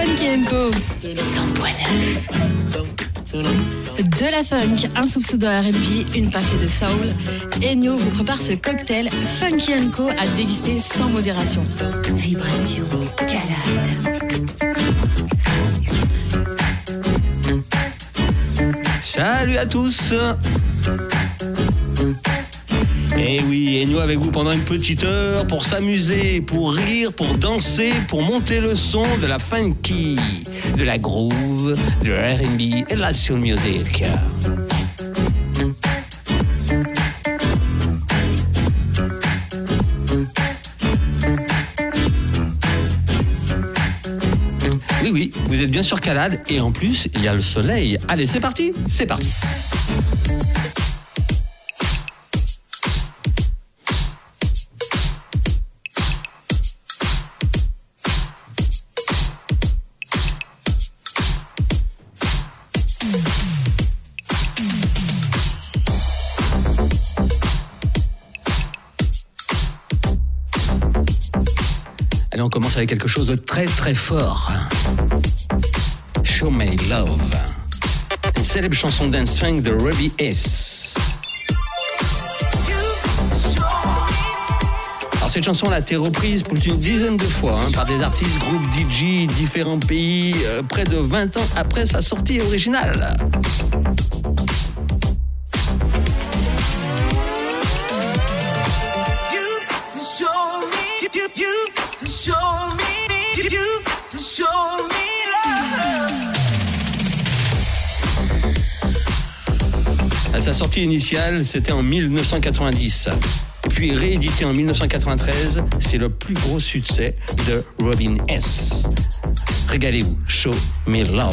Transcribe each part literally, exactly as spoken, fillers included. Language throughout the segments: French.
Funky and Co. cent neuf. De la funk, un soupçon de R and B, une pincée de soul. Ennio vous prépare ce cocktail Funky and Co à déguster sans modération. Vibration, calade. Salut à tous. Et oui, Ennio avec vous pendant une petite heure pour s'amuser, pour rire, pour danser, pour monter le son de la funky, de la groove, de R and B et de la soul music. Oui, oui, vous êtes bien sur Calade et en plus, il y a le soleil. Allez, c'est parti, c'est parti. Allez, on commence avec quelque chose de très très fort. Show Me Love, une célèbre chanson dance funk de Robbie S. Alors cette chanson a été reprise plus d'une dizaine de fois hein, par des artistes, groupes D J, différents pays, euh, près de vingt ans après sa sortie originale. À sa sortie initiale, c'était en dix-neuf cent quatre-vingt-dix. Puis réédité en dix-neuf cent quatre-vingt-treize, c'est le plus gros succès de Robin S. Régalez-vous, Show Me Love.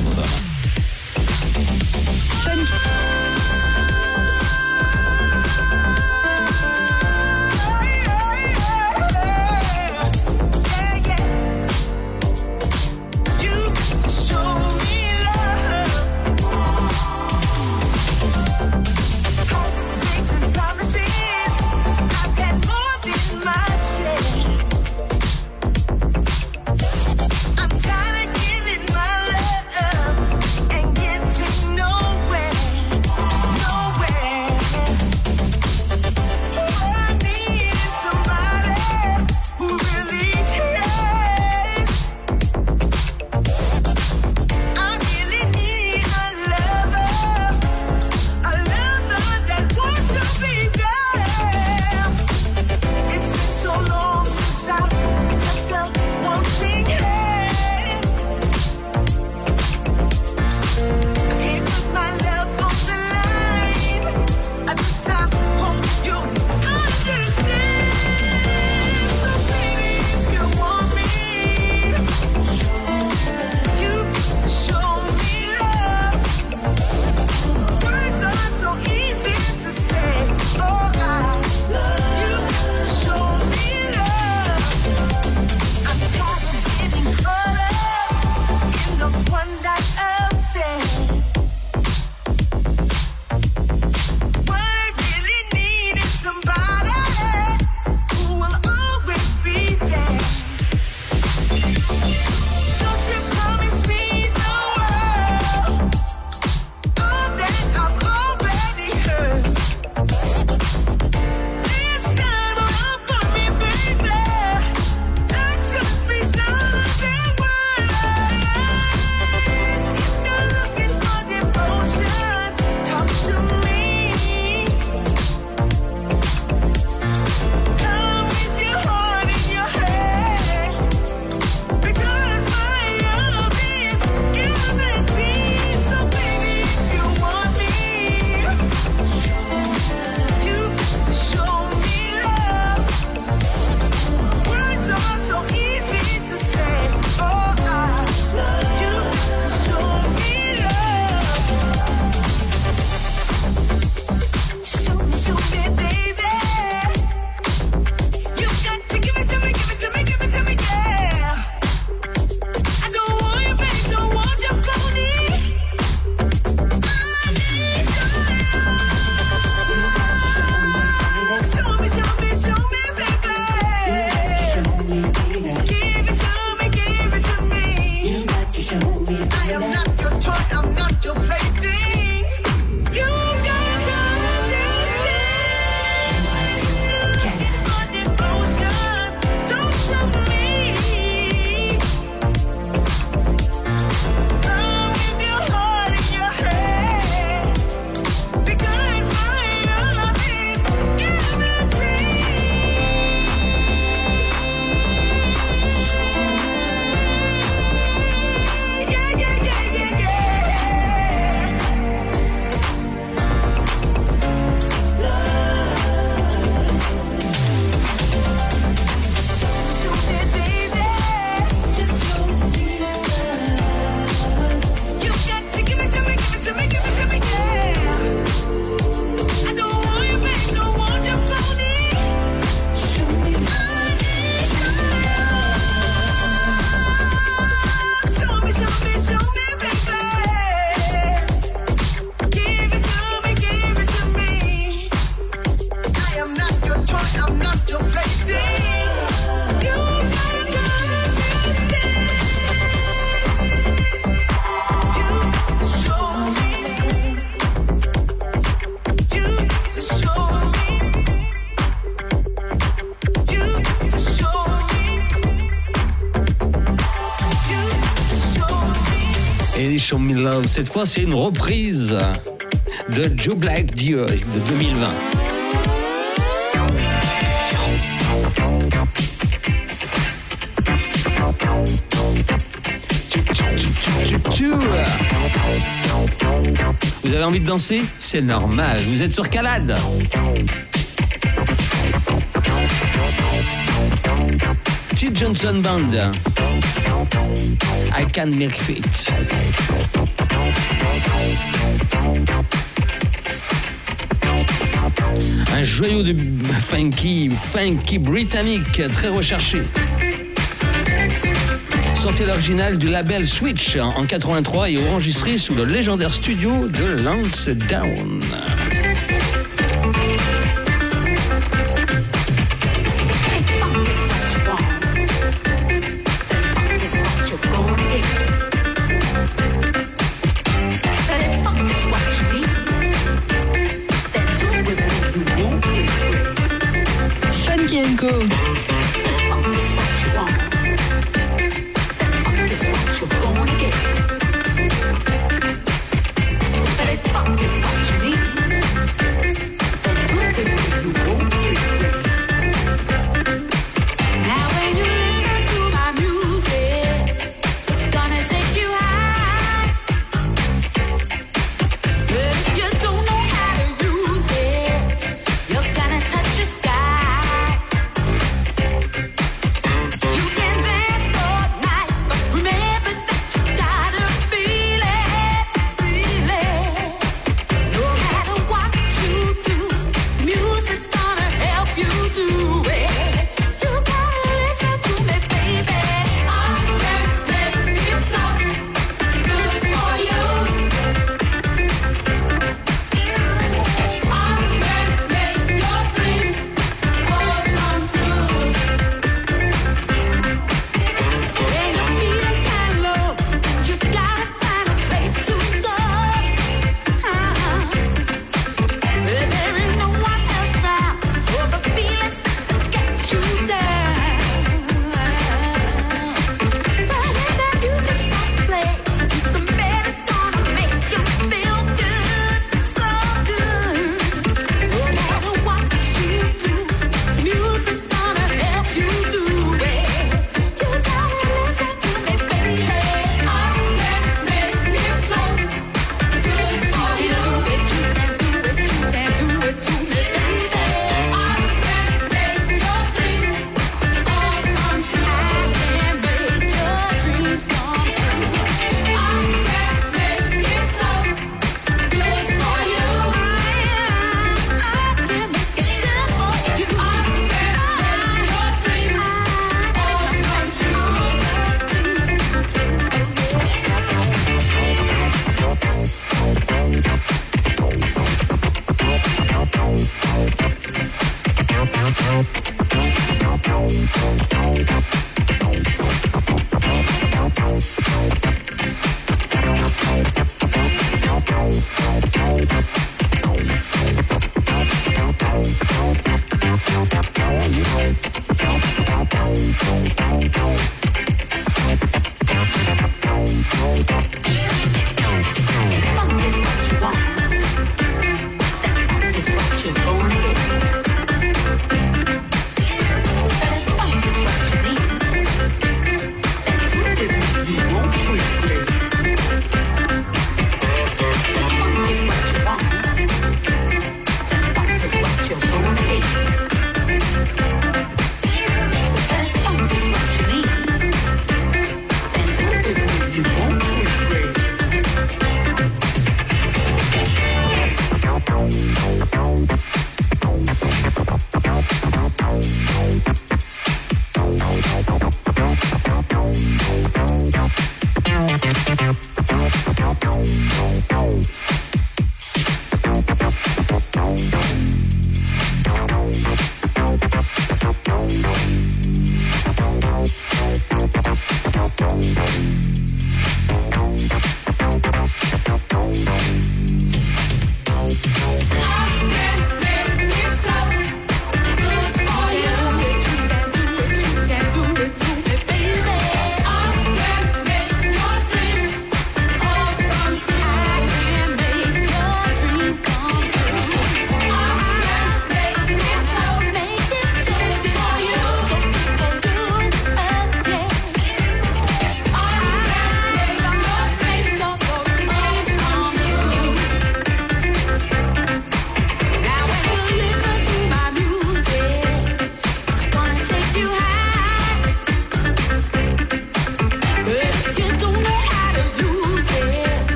Et Show Me Love, cette fois c'est une reprise de Joe Black de deux mille vingt. Vous avez envie de danser? C'est normal, vous êtes sur Calade. T. Johnson Band, I Can Make It. Un joyau de funky, funky britannique très recherché. Sorti l'original du label Switch en quatre-vingt-trois et enregistré sous le légendaire studio de Lansdowne. Funky and Co.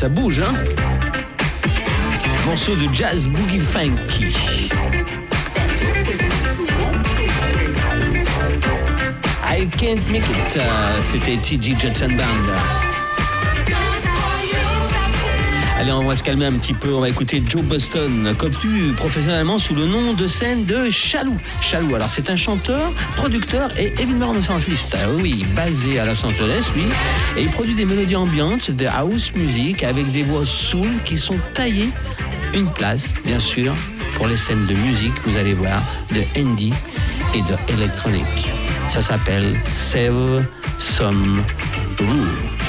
ça bouge, hein. Morceau de jazz boogie funky. I Can't Make It, euh, c'était T G Jetson Band. Allez, on va se calmer un petit peu, on va écouter Joe Boston, connu professionnellement sous le nom de scène de Chalou. Chalou, alors c'est un chanteur, producteur et évidemment renaissanciste. Oui, basé à Los Angeles, lui, et il produit des mélodies ambiantes, de house music avec des voix soul qui sont taillées. Une place, bien sûr, pour les scènes de musique, vous allez voir, de indie et de électronique. Ça s'appelle Save Some Room.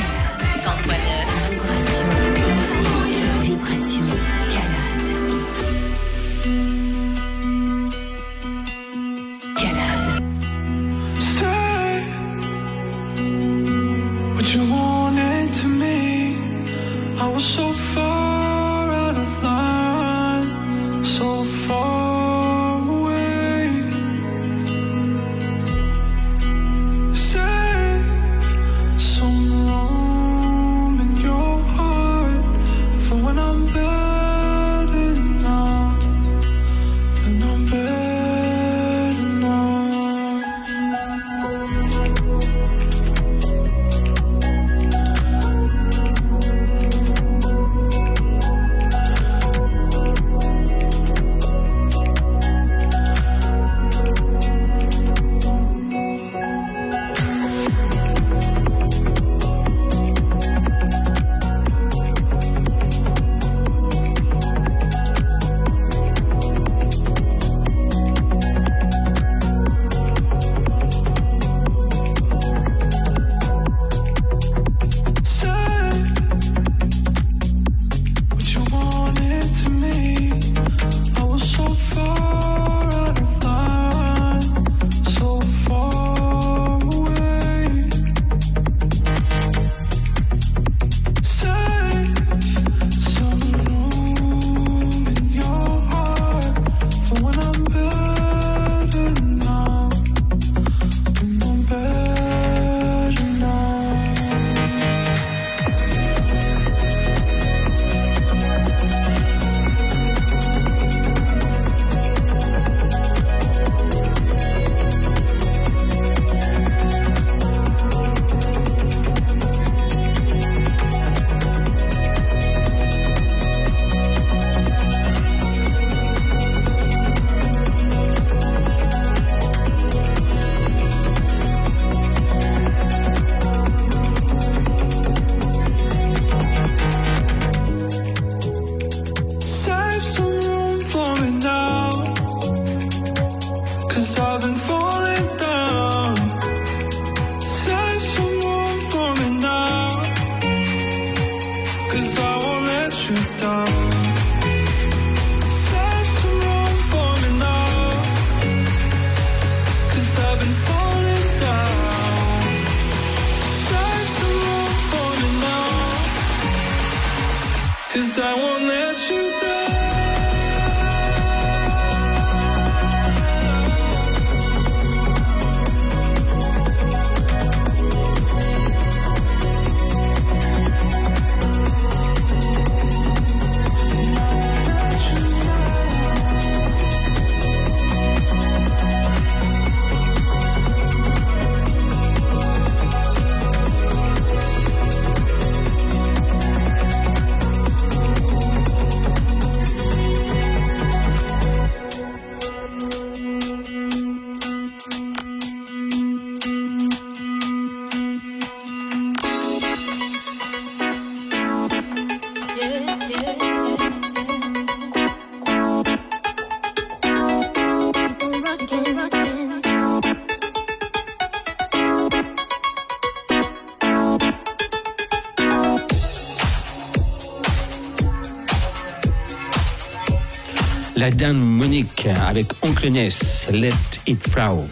La dame Monique avec Oncle Ness, Let It Flow.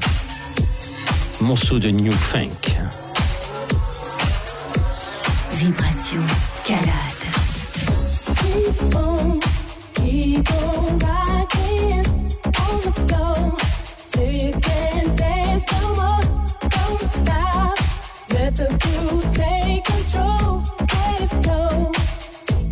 Morceau de New Funk. Vibration Calade. Keep on, keep on rocking on the floor till you can't dance no more. Don't stop, let the groove take control. Let it go.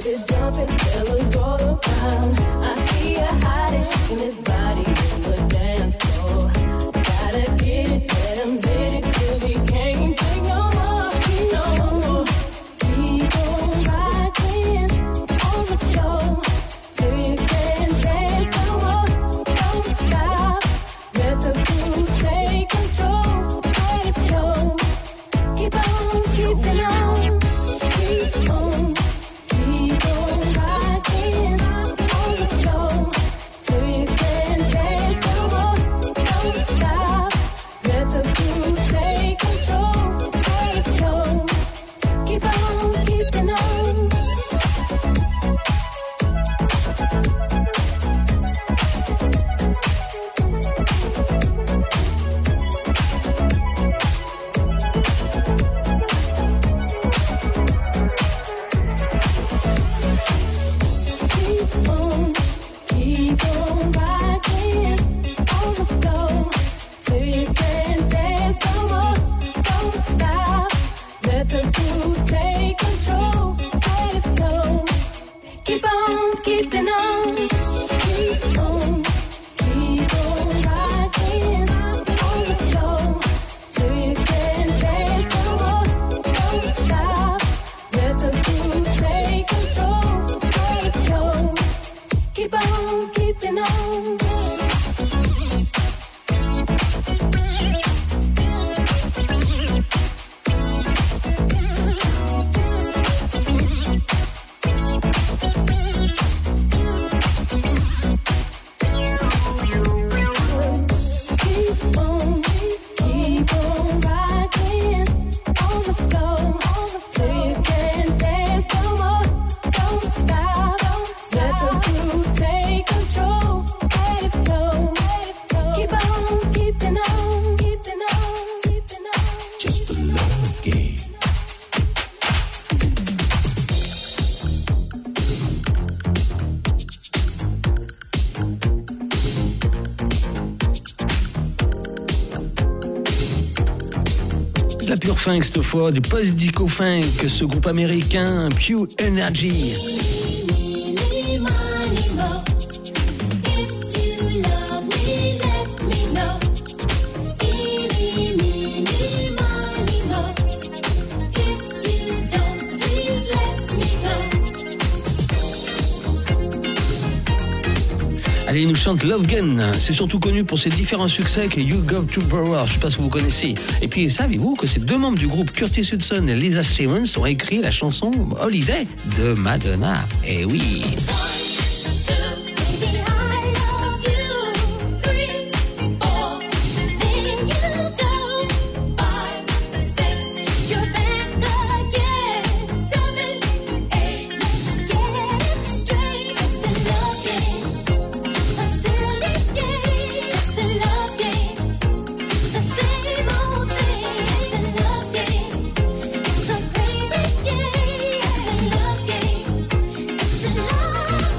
club is jumping, fellas all around. I see her hiding, shaking his body in the dance floor. Gotta get it, let him get it till he can't take no more, no more. Keep on rocking on the floor till you can't dance no more. Don't stop, let the groove take control. Let it flow. Keep on keeping on, keep on, keep on rocking on the floor till you can't dance no more. Don't stop, let the groove take control. Let it flow. Keep on keeping on. Keep on, keep on rocking on the floor till you can't dance no more. Don't stop, let the groove take control. Let it flow. Keep on keeping on. Keep on, keep on rocking on the floor till you can't dance no more. Don't stop, let the groove take control. Let it flow. Keep on keeping on. Keep on, keep on rocking on the floor till you can't dance no more. Don't stop, let the groove take control. Let it flow. Keep on keeping on, keeping on, keeping on. Just a love game. De la pure funk cette fois, du post-disco funk, ce groupe américain Pure Energy. Allez, il nous chante Love Gun. C'est surtout connu pour ses différents succès que You Got to Power. Je ne sais pas si vous connaissez. Et puis, savez-vous que ces deux membres du groupe, Curtis Hudson et Lisa Stevens, ont écrit la chanson Holiday de Madonna. Eh oui. Love game.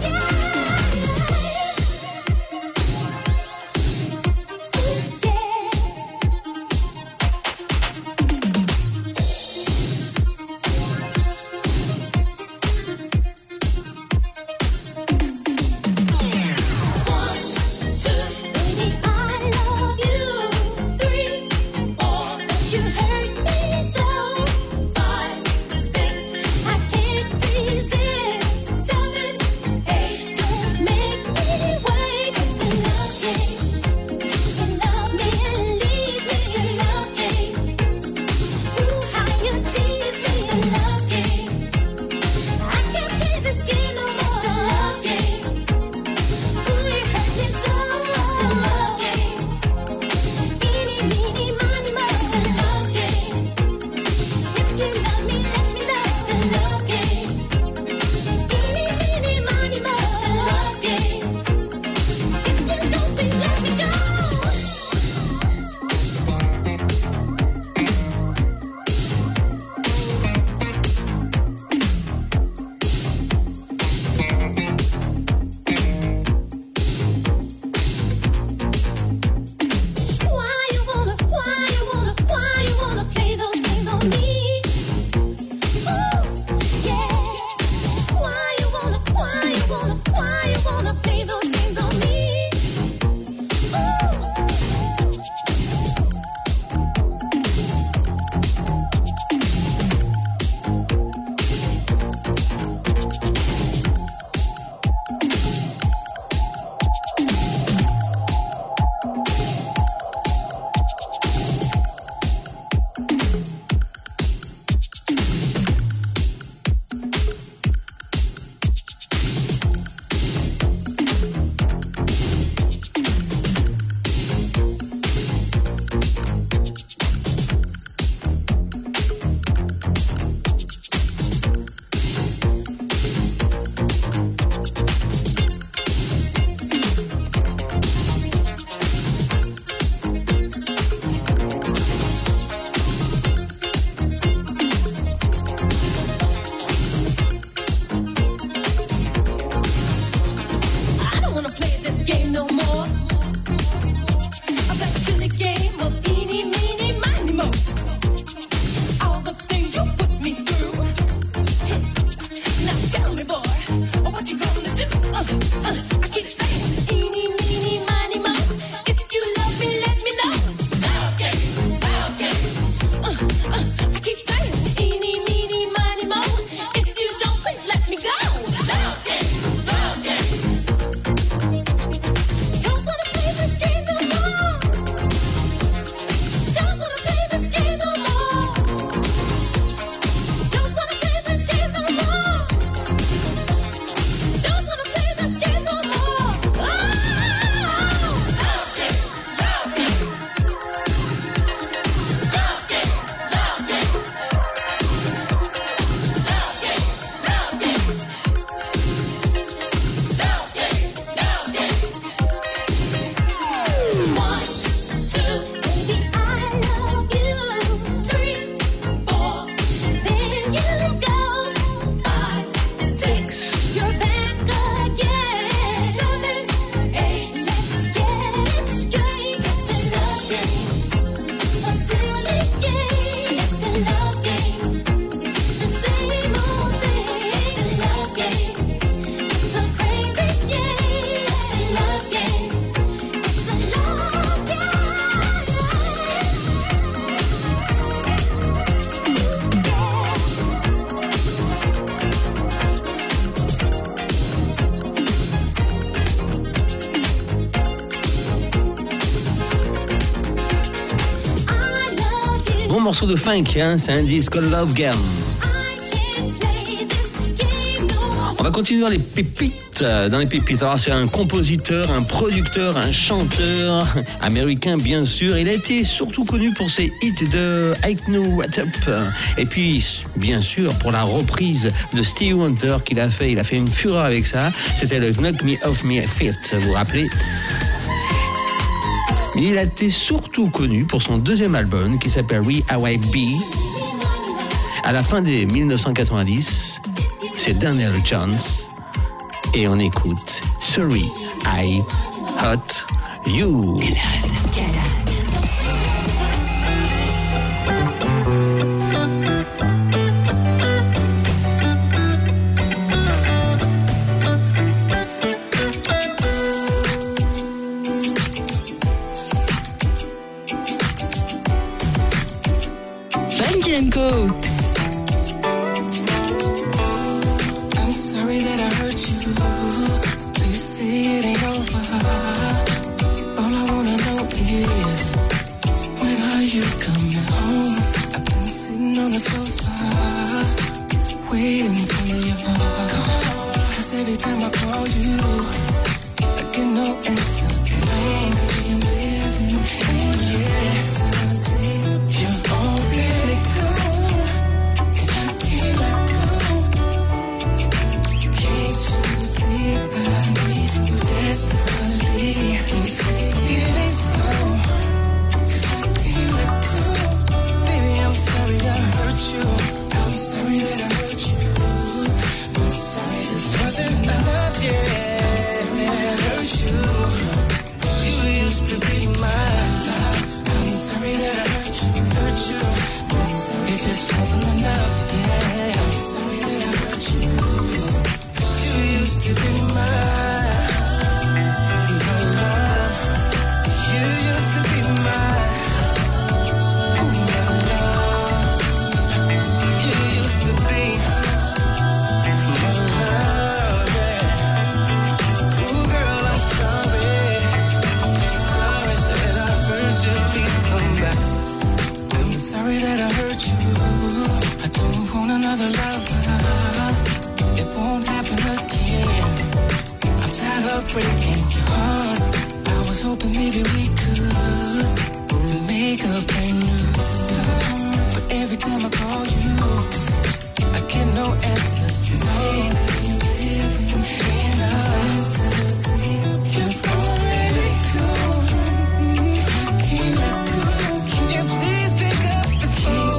morceau de funk, hein, c'est un disque Love Game. On va continuer dans les pépites, dans les pépites. Alors c'est un compositeur, un producteur, un chanteur américain bien sûr. Il a été surtout connu pour ses hits de I Know What's Up. Et puis bien sûr pour la reprise de Stevie Wonder qu'il a fait. Il a fait une fureur avec ça. C'était le Knock Me Off My Feet, vous vous rappelez? Il a été surtout connu pour son deuxième album qui s'appelle Re How I Be. À la fin des dix-neuf cent quatre-vingt-dix, c'est Daniel Johns et on écoute Sorry I Hurt You. Funky and Co. Every time I call you, I get no answer. Playing, playing, living, and yes, you're already gone, and I can't let go. Can't you see I need you desperately? You say it ain't so, 'cause I can't let go. Baby, I'm sorry I hurt you. I'm sorry that I hurt you. I'm sorry, just wasn't enough, yeah. I'm sorry I hurt you. You used to be mine. I'm sorry that I hurt you, hurt you. I'm sorry, it just wasn't enough, yeah. I'm sorry that I hurt you. You used to be mine. You know, you used to be mine. Another lover, it won't happen again. I'm tired of breaking your heart. I was hoping maybe we could make a brand new start. But every time I call you, I get no answers. Maybe you're living in a fantasy. You're already gone. I can't let go. Can you please pick up the phone?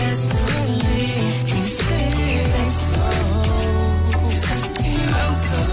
Desperately, you say it ain't so. I'm so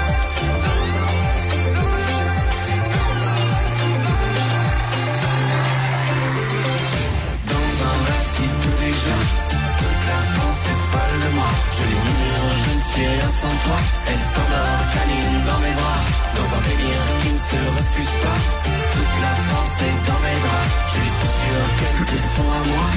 Sans toi, elle s'endort, câline dans mes bras. Dans un délire qui ne se refuse pas. Toute la France est dans mes draps. Je lui susurre quelques sons à moi.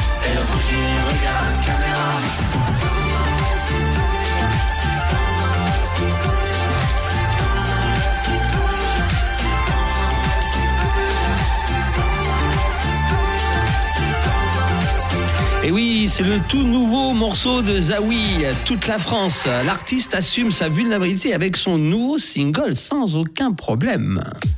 c'est le tout nouveau morceau de Zawi, Toute la France. L'artiste assume sa vulnérabilité avec son nouveau single sans aucun problème.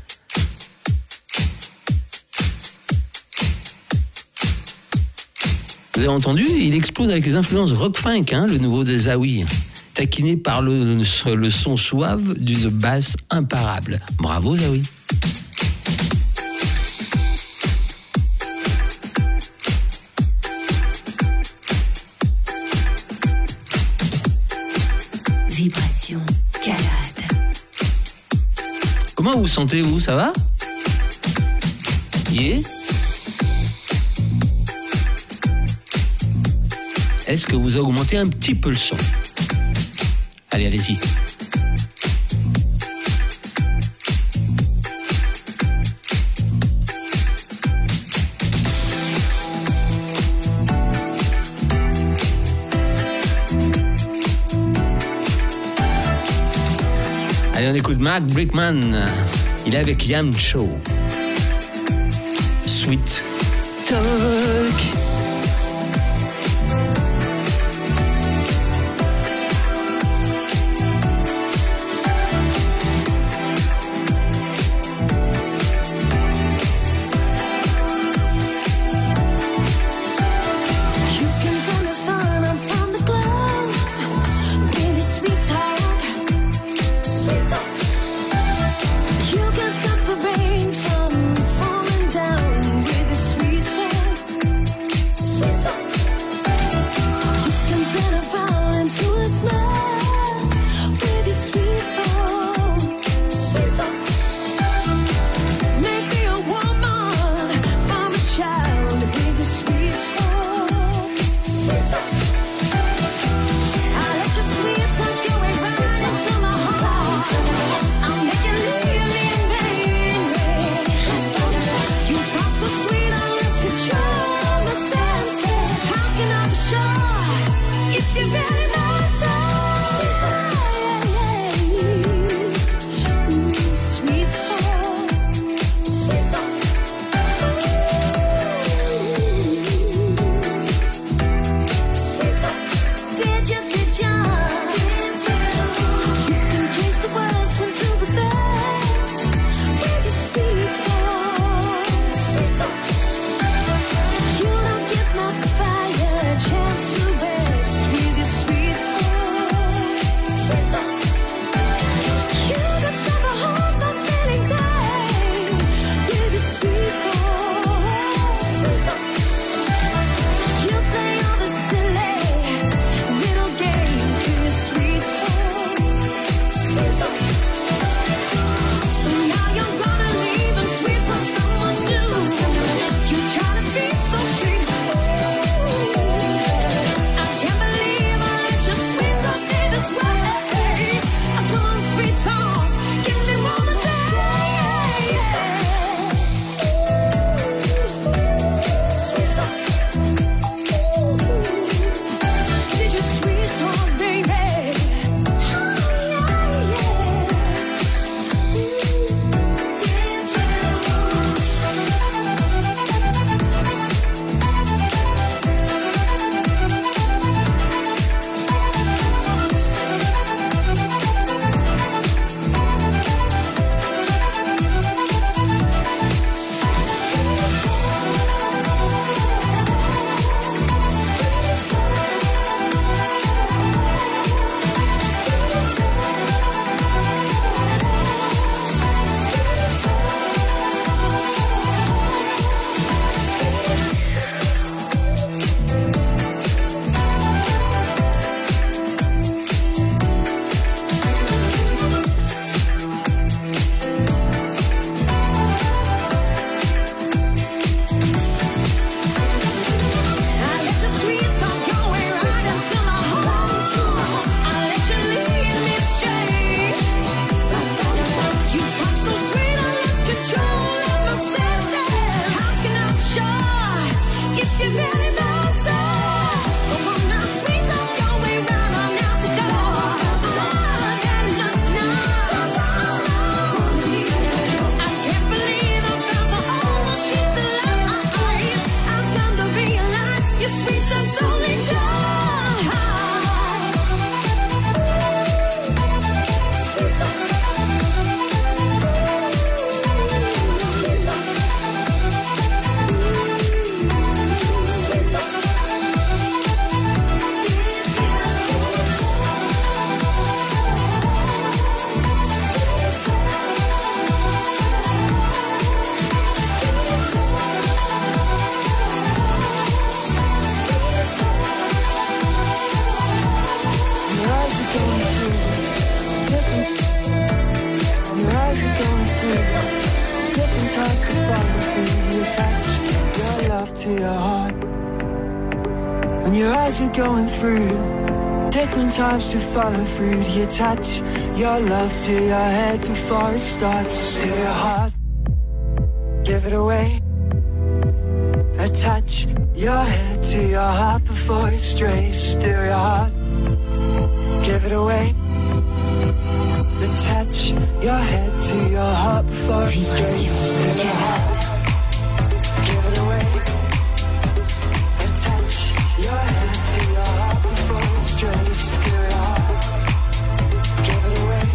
Vous avez entendu, il explose avec les influences rock-funk, hein, le nouveau de Zawi. Taquiné par le, le, le son suave d'une basse imparable. Bravo Zawi. Vibration, calade. Comment vous sentez-vous, ça va? Yeah. Est-ce que vous augmentez un petit peu le son? Allez, allez-y. Allez, on écoute Mark Brickman. Il est avec Yam Cho. Sweet Talk. From falling down with a sweet talk. attach your love to your heart. When your eyes are going through different times to follow through, you attach your love to your head before it starts. To your heart, give it away. Attach your head to your heart before it strays. Still your heart, give it away. Attach your head to your heart before it strays. Still your heart, give it away. Attach your head to your heart before it strays. Still your heart, give it away.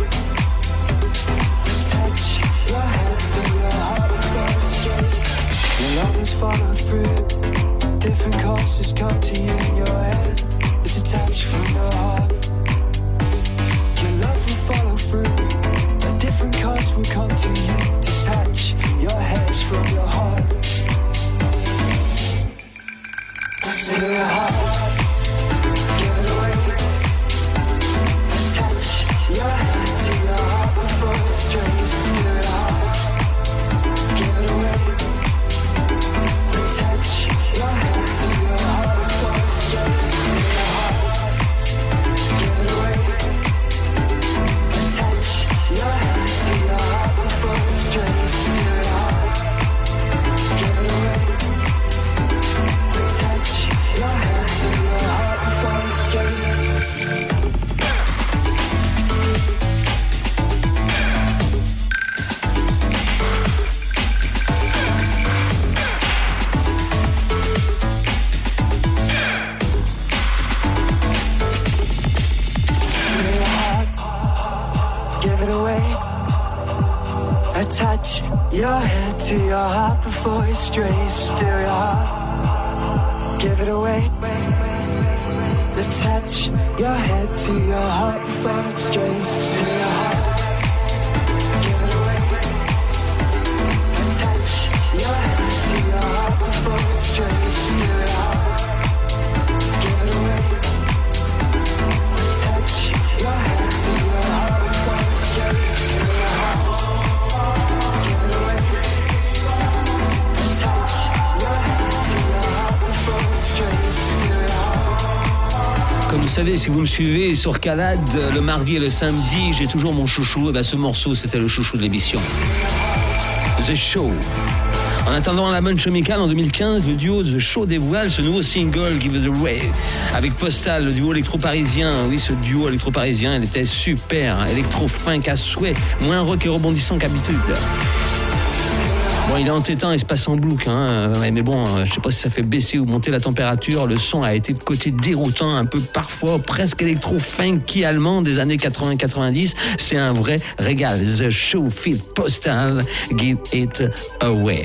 Attach your head to your heart before it strays. Your love is followed through different courses come to you in your head. It's detached from your heart. Your love will follow through. A different course will come to you. Detach your heads from your heart. To your heart, give it away. Attach your head to your heart before it strays. To your heart, give it away. Attach your head to your heart before it strays. To your heart, give it away. Attach your head to your heart before it strays. To your heart, give it away. Attach your head to your heart before it strays. Give it away. Attach your head to your heart before it strays. Still your heart, give it away. Attach your head to your heart before it strays. Still your heart, give it away. Attach your head to your heart before it strays. Still your heart, give it away. Attach your head to your heart before it strays. Still your heart, give it away. Attach your head to your heart before it strays. Still your heart. Comme vous savez, si vous me suivez sur Calade, le mardi et le samedi, j'ai toujours mon chouchou. Et ben, ce morceau, c'était le chouchou de l'émission. The Show. En attendant la bonne chomicale, en deux mille quinze, le duo The Show dévoile ce nouveau single Give It Away avec Postal, le duo électro-parisien. Oui, ce duo électro-parisien, il était super, électro-funk à souhait, moins rock et rebondissant qu'habitude. Bon, il est entêtant et se passe en boucle, hein. Ouais, mais bon, je sais pas si ça fait baisser ou monter la température. Le son a été de côté déroutant, un peu parfois presque électro-funky allemand des années quatre-vingts quatre-vingt-dix. C'est un vrai régal. The Show Fit Postal, Give It Away.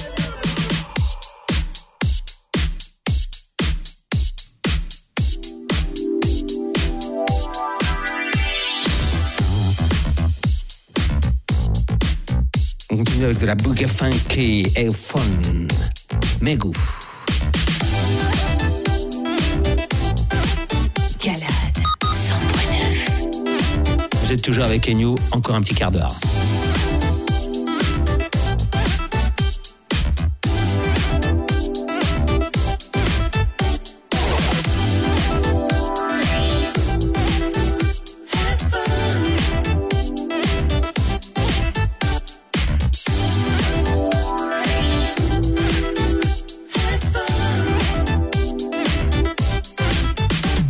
On continue avec de la boogie funky et fun. Megou. Calade, cent neuf. Vous êtes toujours avec Enyo, encore un petit quart d'heure.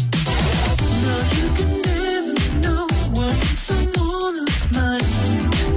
No, you can never know what's in someone else's mind.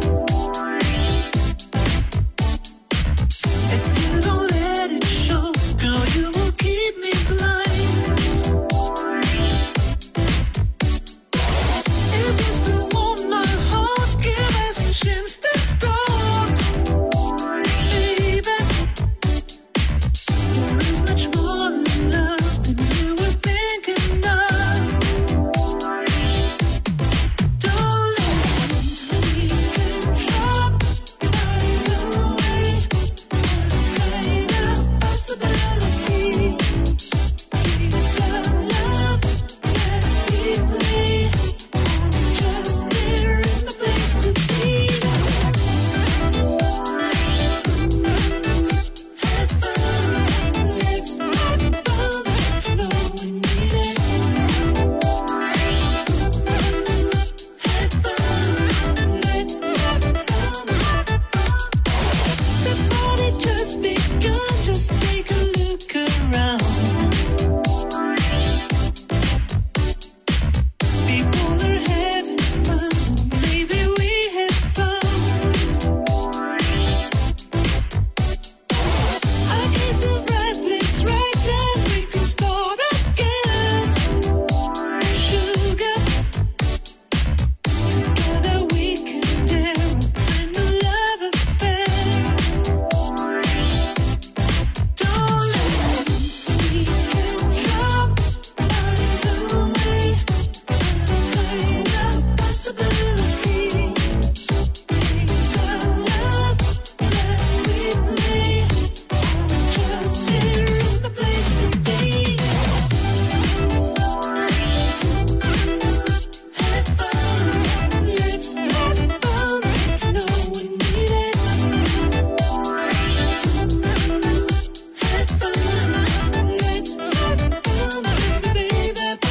just begun. Just take a look around. People are having fun. Maybe we have found I guess the right place, right time. We can start again. Sugar, together we can dare in a love affair. Don't let me can drop either way. Kind of possibility. Things I love that we play. Just here in the place to be. Have fun, let's have fun. You know we need it. Have fun, let's have fun, baby. Have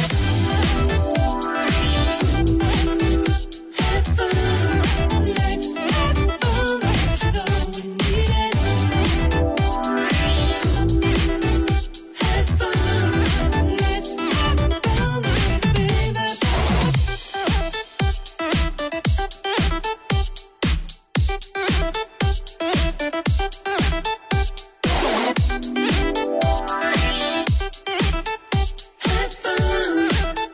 fun, let's have fun. You know we need it. Have fun, let's have fun, baby. Have fun.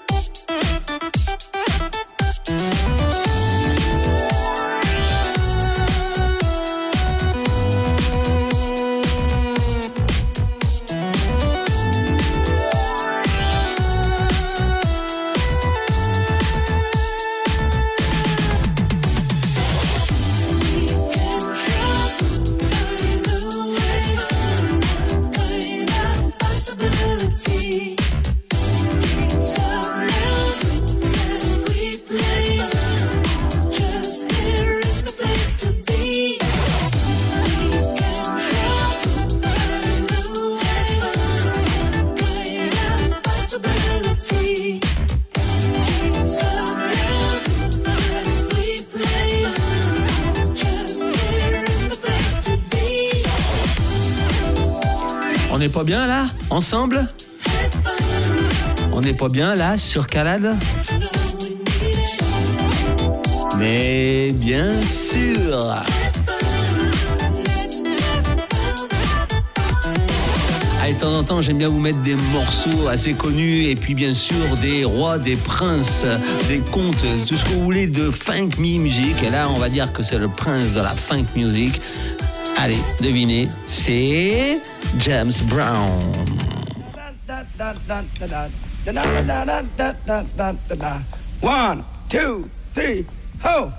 We can trust either way. Kind of possibility. Games of love that we play. Just here in the place to be. We can trust either way. Kind of possibility. Games of love that we play. Just here in the place to be. On n'est pas bien là, ensemble? Have fun, On n'est pas bien là, sur Calade? you know we need it. Mais bien sûr. Have fun, let's have fun. Ah, de temps en temps, j'aime bien vous mettre des morceaux assez connus et puis bien sûr des rois, des princes, des contes, tout ce que vous voulez de funk music. Et là, on va dire que c'est le prince de la funk music. Allez, devinez, c'est James Brown. One, two, three, ho!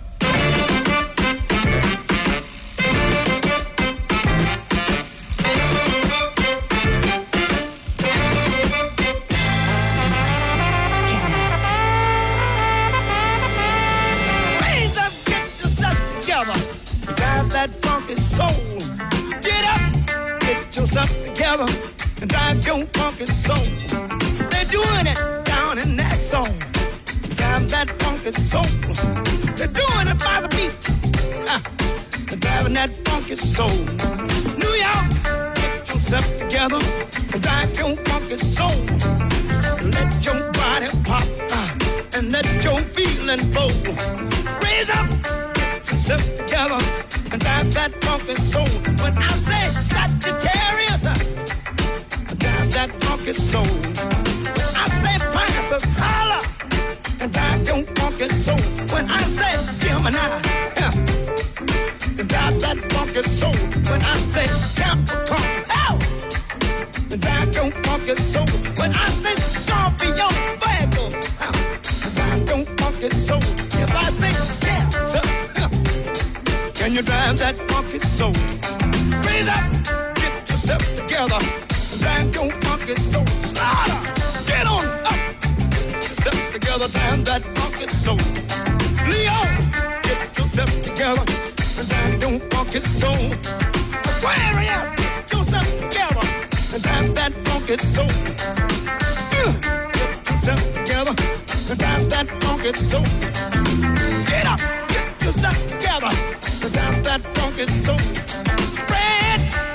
Raise up, get yourself together. Drive that funky soul. Get up, get yourself together. And drive your funky soul. They're doing it down in that song. Drive that funky soul. They're doing it by the beach. Uh, they're driving that funky soul. New York, get yourself together. And drive your funky soul. Let your body pop. Uh, and let your feeling flow. Raise up, get yourself together. And drive that funky soul. When I say Sagittarius, uh, drive that funky soul. I say Pisces, holla, and drive your funky soul. When I say Gemini, yeah, drive that funky soul. When I say Capricorn, ow, drive your funky soul. When I say Scorpio, Virgo, uh, drive your funky soul. If I say Cancer, uh, can you drive that funky soul? Raise up, get yourself together. Drive your funky soul. Slaughter, get on up. Yourself together, drive that funky soul. Leo, get yourself together. Drive your funky soul. Aquarius, get yourself together. Drive that funky soul. Uh, Get yourself together. Drive that funky soul. Get up, get yourself together. Drive that funky soul. Red,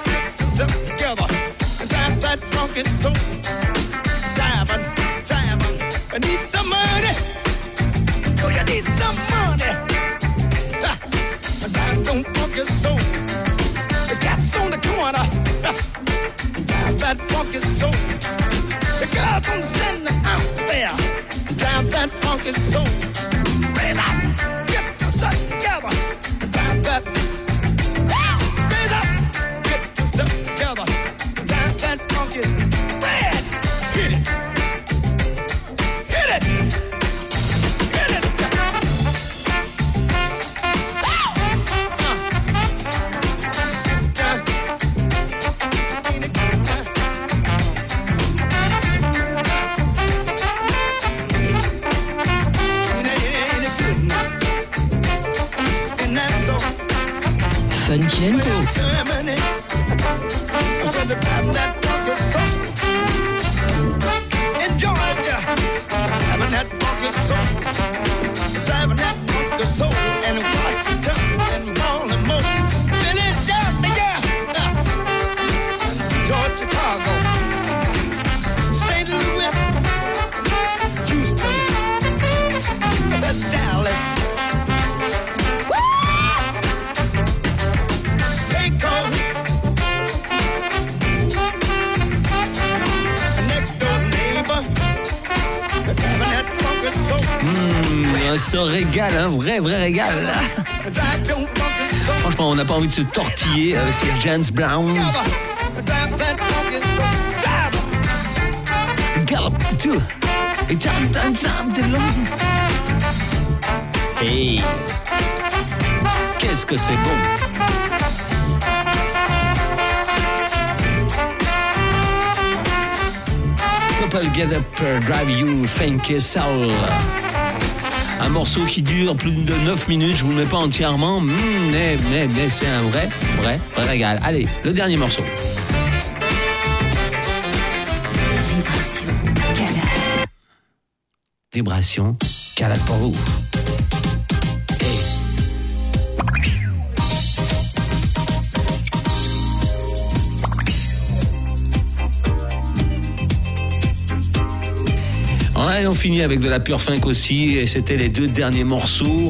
that funky soul. The girls are standing out there. Drive that funky soul. Raise up, get yourself together. Drive that. Raise up, get yourself together. Drive that funky. Red, hit it. Hit it. Hit it. Funky and Co. Germany. I said the time that funky soul. In Georgia, having that funky soul. Driving that funky soul. And Washington and Baltimore. Philadelphia. Georgia, Chicago. Saint Louis. Houston. That's Dallas. Mmh, un se régale, un vrai, vrai régal. Franchement, on n'a pas envie de se tortiller avec ce James Brown. Gallop to et tam tam tam de long. Hey, qu'est-ce que c'est bon. Couple Get Up, Drive You, Funky Soul. Un morceau qui dure plus de neuf minutes, je vous le mets pas entièrement, mais, mais, mais c'est un vrai, vrai, vrai régal. Allez, le dernier morceau. Vibration, calade. Vibration, calade pour vous. Hey. Ouais, on finit avec de la pure funk aussi, et c'était les deux derniers morceaux.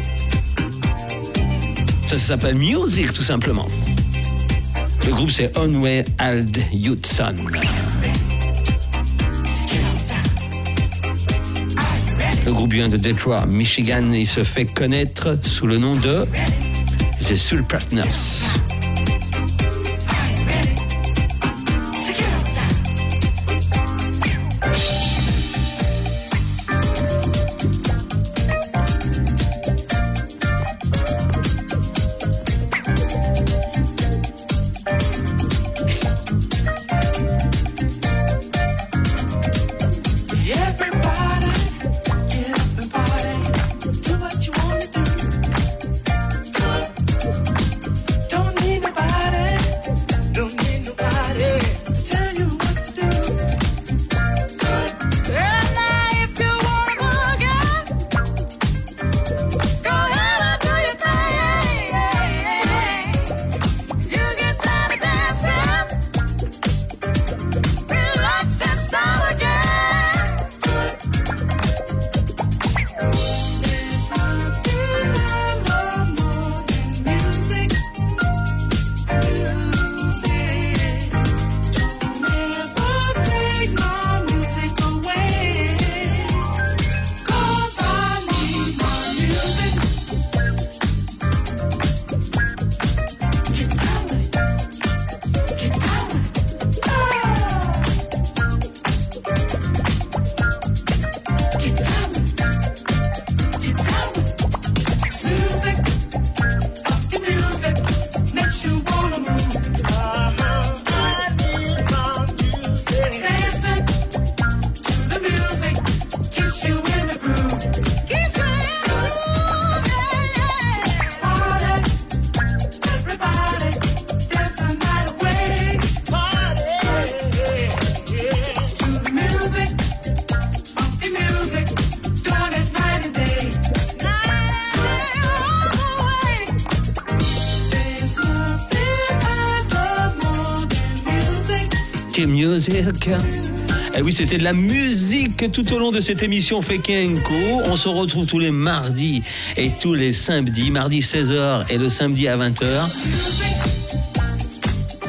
Ça, ça s'appelle Music, tout simplement. Le groupe, c'est Onwe Ald Hudson. Le groupe vient de Detroit, Michigan, et il se fait connaître sous le nom de The Soul Partners. Music. Et oui, c'était de la musique tout au long de cette émission Funky and Co. On se retrouve tous les mardis et tous les samedis, mardi seize heures et le samedi à vingt heures.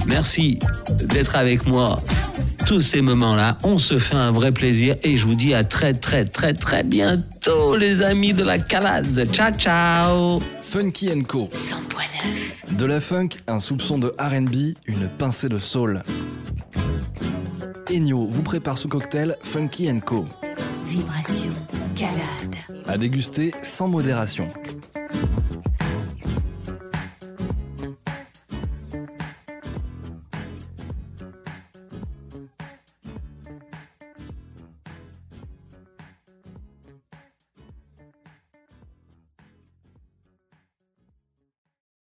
Merci d'être avec moi tous ces moments-là. On se fait un vrai plaisir et je vous dis à très très très très bientôt les amis de la Calade. Ciao ciao. Funky and Co. cent neuf. De la funk, un soupçon de R and B, une pincée de soul. Ennio vous prépare ce cocktail Funky and Co. Vibration, calade. À déguster sans modération.